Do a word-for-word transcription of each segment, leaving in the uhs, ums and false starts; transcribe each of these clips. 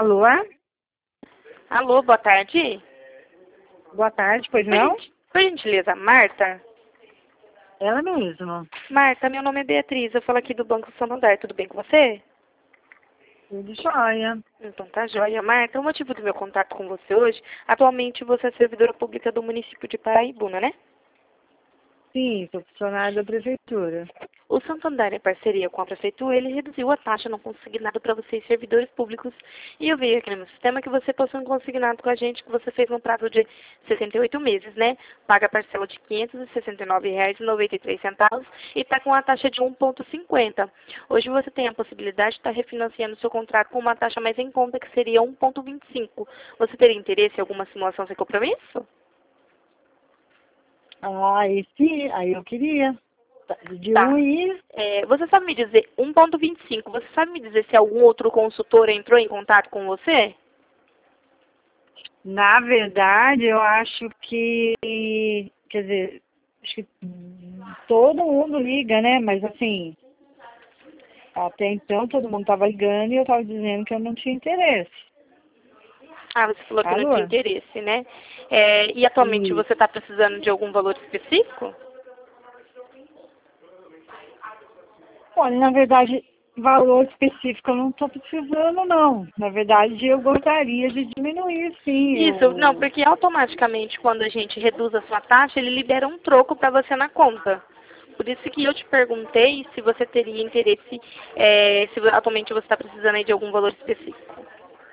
Alô? Alô, boa tarde. Boa tarde, pois Por não? gen- Por gentileza, Marta? Ela mesma. Marta, meu nome é Beatriz, eu falo aqui do Banco Santander, tudo bem com você? Tudo jóia. Então tá joia. Marta, o motivo do meu contato com você hoje, atualmente você é servidora pública do município de Paraibuna, né? Sim, sou funcionária da prefeitura. O Santander, em parceria com a prefeitura, ele reduziu a taxa não consignada para vocês, servidores públicos, e eu vi aqui no meu sistema que você passou um consignado com a gente, que você fez um prazo de sessenta e oito meses, né? Paga a parcela de quinhentos e sessenta e nove reais e noventa e três centavos e está com a taxa de um vírgula cinquenta. Hoje você tem a possibilidade de estar refinanciando o seu contrato com uma taxa mais em conta, que seria um vírgula vinte e cinco. Você teria interesse em alguma simulação sem compromisso? Ah, aí sim, aí eu queria. Tá, De Tá. um e... É, você sabe me dizer, um vírgula vinte e cinco, você sabe me dizer se algum outro consultor entrou em contato com você? Na verdade, eu acho que... Quer dizer, acho que todo mundo liga, né? Mas assim, até então todo mundo estava ligando e eu estava dizendo que eu não tinha interesse. Ah, você falou que não tinha Alô? interesse, né? É, e atualmente Isso. você está precisando de algum valor específico? Olha, na verdade, valor específico eu não estou precisando, não. Na verdade, eu gostaria de diminuir, sim. Isso, não, Eu... porque automaticamente quando a gente reduz a sua taxa, ele libera um troco para você na conta. Por isso que eu te perguntei se você teria interesse, é, se atualmente você está precisando aí de algum valor específico.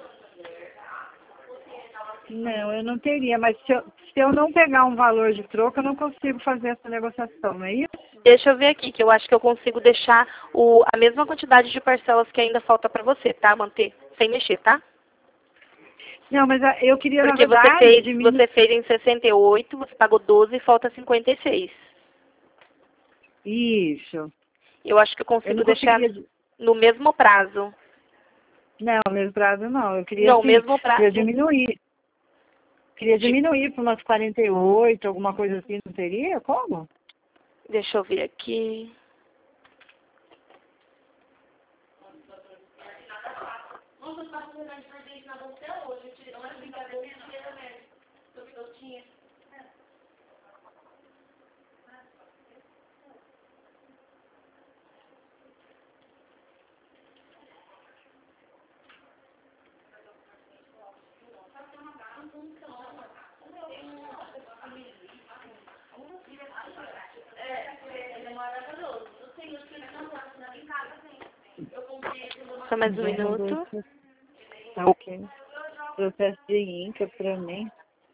Não, eu não teria, mas se eu, se eu não pegar um valor de troco, eu não consigo fazer essa negociação, não é isso? Deixa eu ver aqui, que eu acho que eu consigo deixar o, a mesma quantidade de parcelas que ainda falta para você, tá? Manter, sem mexer, tá? Não, mas ah, eu queria, na Porque você verdade, fez, diminuir. você fez em sessenta e oito, você pagou doze e falta cinquenta e seis. Isso. Eu acho que eu Eu consigo não deixar conseguiria. no mesmo prazo. Não, mesmo prazo não. Eu queria, Não, assim, mesmo queria prazo diminuir. Queria de... diminuir para umas quarenta e oito, alguma coisa assim, não teria? Como? Deixa eu ver aqui. Só mais um minuto. Tá ok. Processo de Inca pra mim.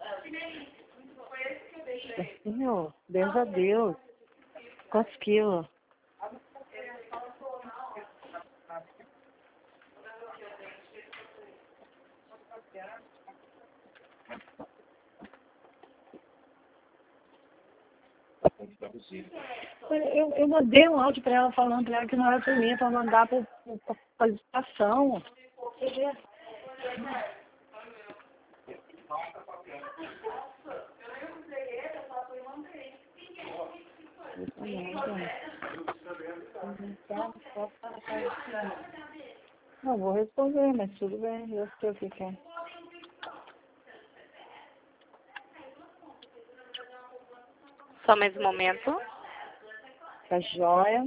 Assim, ó, Deus a Deus. Quantos quilos? Eu, eu mandei um áudio pra ela falando pra ela que não era pra mim, pra mandar pra, pra, pra estação. Não vou responder, mas tudo bem, eu sei o que que é. Só mais um momento. Tá joia.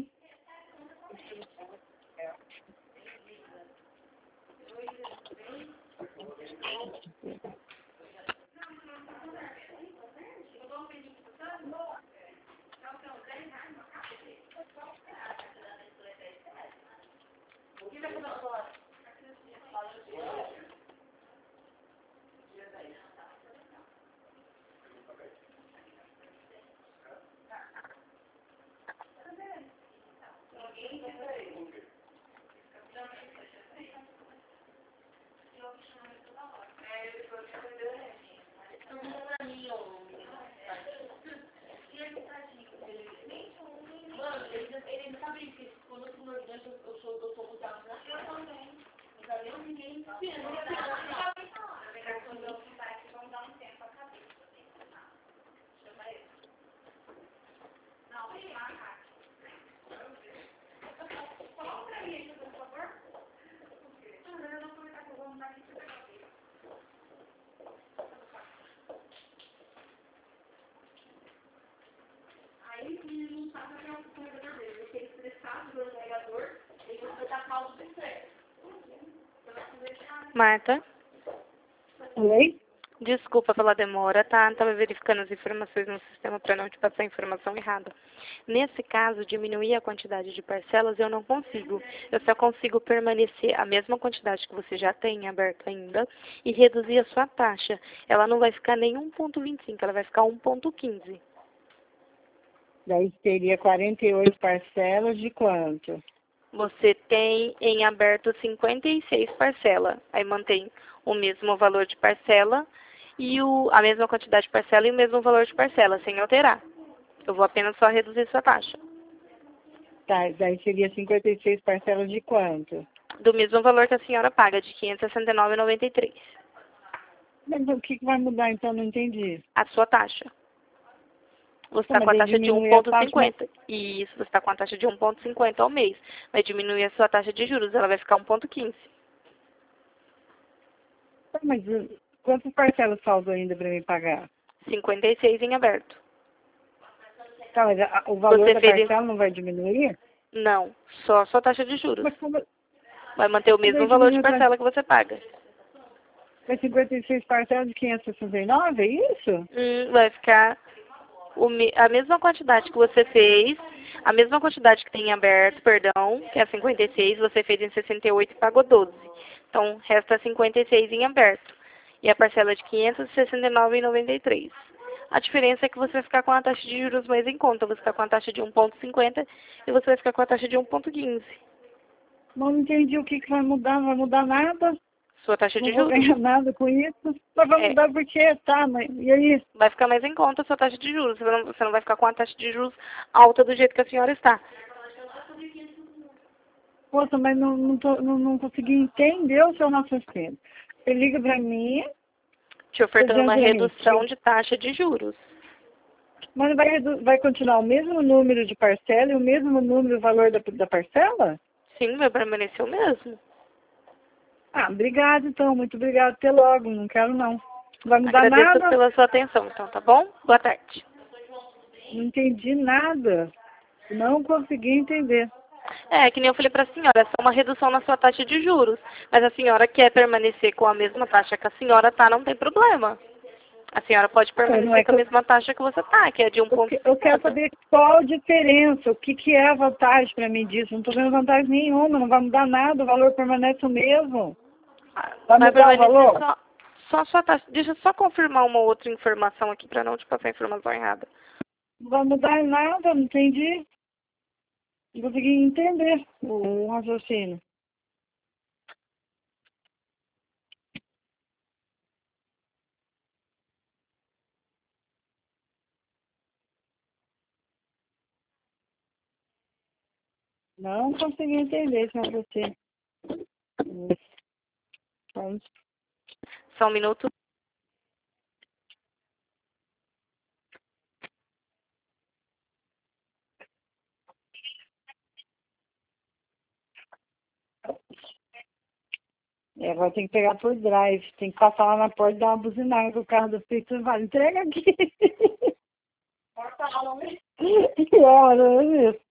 Marta, Oi? desculpa pela demora, tá? Estava verificando as informações no sistema para não te passar a informação errada. Nesse caso, diminuir a quantidade de parcelas eu não consigo. Eu só consigo permanecer a mesma quantidade que você já tem aberto ainda e reduzir a sua taxa. Ela não vai ficar nem um vírgula vinte e cinco, ela vai ficar um vírgula quinze. Daí teria quarenta e oito parcelas de quanto? Você tem em aberto cinquenta e seis parcelas. Aí mantém o mesmo valor de parcela e o, a mesma quantidade de parcela e o mesmo valor de parcela, sem alterar. Eu vou apenas só reduzir sua taxa. Tá, daí seria cinquenta e seis parcelas de quanto? Do mesmo valor que a senhora paga, de quinhentos e sessenta e nove reais e noventa e três centavos. Mas o que que vai mudar então? Não entendi. A sua taxa. Você Tá, está mas com a daí taxa de diminui a taxa, mas, um vírgula cinquenta. Isso, você está com a taxa de um vírgula cinquenta ao mês. Vai diminuir a sua taxa de juros, ela vai ficar um vírgula quinze. tá, mas uh, quantas parcelas faltam ainda para mim pagar? cinquenta e seis em aberto. Tá, mas a- o valor Você da fez... parcela não vai diminuir? Não, só a sua taxa de juros. Mas como, Vai manter o mas mesmo aí valor de diminui para parcela que você paga. cinquenta e seis parcelas de quinhentos e sessenta e nove, é isso? Hum, vai ficar o me- a mesma quantidade que você fez, a mesma quantidade que tem em aberto, perdão, que é cinquenta e seis, você fez em sessenta e oito e pagou doze. Então, resta cinquenta e seis em aberto. E a parcela é de quinhentos e sessenta e nove reais e noventa e três centavos. A diferença é que você vai ficar com a taxa de juros mais em conta. Você vai ficar com a taxa de um vírgula cinquenta e você vai ficar com a taxa de um vírgula quinze. Não entendi o que, que vai mudar, não vai mudar nada. Sua taxa Não de vou juros. ganhar nada com isso. Mas vai É, mudar por quê? Tá, mas e aí? vai ficar mais em conta a sua taxa de juros. Você não, você não vai ficar com a taxa de juros alta do jeito que a senhora está. Poxa, mas não, não, tô, não, não consegui entender o seu raciocínio. Você liga pra mim, Te tá ofertando dizendo uma pra mim, redução que- de taxa de juros. mas vai, redu- vai continuar o mesmo número de parcela e o mesmo número, o valor da, da parcela? Sim, vai permanecer o mesmo. Ah, obrigado então, muito obrigado, até logo, não quero não. Não vai mudar Agradeço nada? pela sua atenção, então, tá bom? Boa tarde. Não entendi nada. Não consegui entender. É, que nem eu falei para a senhora, é só uma redução na sua taxa de juros. Mas a senhora quer permanecer com a mesma taxa que a senhora tá, não tem problema. A senhora pode É, não permanecer é com que a eu, mesma taxa que você tá, que é de eu, que- eu quero um vírgula cinquenta. saber qual a diferença, o que, que é a vantagem para mim disso. Não estou vendo vantagem nenhuma, não vai mudar nada, o valor permanece o mesmo. Vai Vai mudar o permanecer valor? só, só a sua taxa. Deixa eu só confirmar uma outra informação aqui para não te passar a informação errada. Não vai mudar em nada, não entendi. Não consegui entender o raciocínio. Não consegui entender esse raciocínio. Então, Só um minuto. é, agora tem que pegar por drive, tem que passar lá na porta e dar uma buzinada com o carro do Pix vai, entrega aqui. Porta lá, não é? Que hora é isso?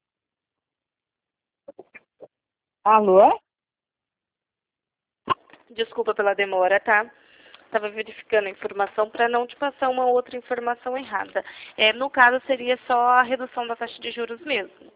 Alô? Desculpa pela demora, tá? Estava verificando a informação para não te passar uma outra informação errada. É, no caso, seria só a redução da taxa de juros mesmo.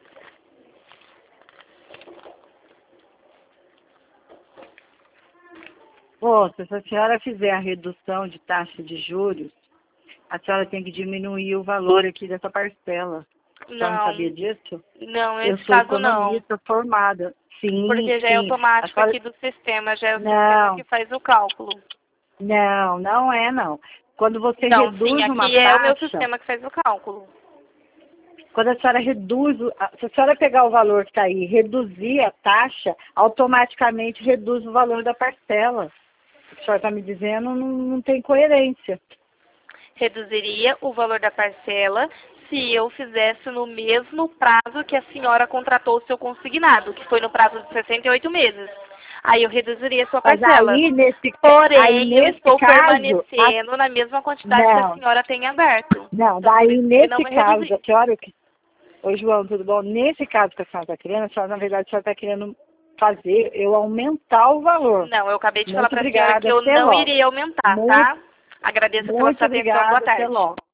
Moça, se a senhora fizer a redução de taxa de juros, a senhora tem que diminuir o valor aqui dessa parcela. A senhora não Não, sabia disso? não, Eu nesse sou caso não. economista formada. Sim, Porque já é sim. A automático senhora... aqui do sistema, já é o sistema Não, que faz o cálculo. não, não é não. Quando você Não, sim, reduz uma aqui é o meu taxa, sistema que faz o cálculo. quando a senhora reduz, o- a- se a senhora pegar o valor que está aí e reduzir a taxa, automaticamente reduz o valor da parcela. O que a senhora está me dizendo não, não tem coerência. Reduziria o valor da parcela se eu fizesse no mesmo prazo que a senhora contratou o seu consignado, que foi no prazo de sessenta e oito meses. Aí eu reduziria a sua Mas parcela. aí, nesse, Porém, aí, eu nesse estou caso, a- permanecendo na mesma quantidade que a não, senhora tem aberto. não, Então, por daí isso que ele não nesse vai caso, reduzir. a senhora, que- oi João, tudo bom? Nesse caso que a senhora está querendo, a senhora, na verdade, a senhora está querendo fazer eu aumentar o valor. Não, eu acabei de falar Muito para a senhora que obrigada, eu até não logo. irei aumentar, Muito, tá? Agradeço pela muito sua atenção. obrigada, Boa até tarde. logo.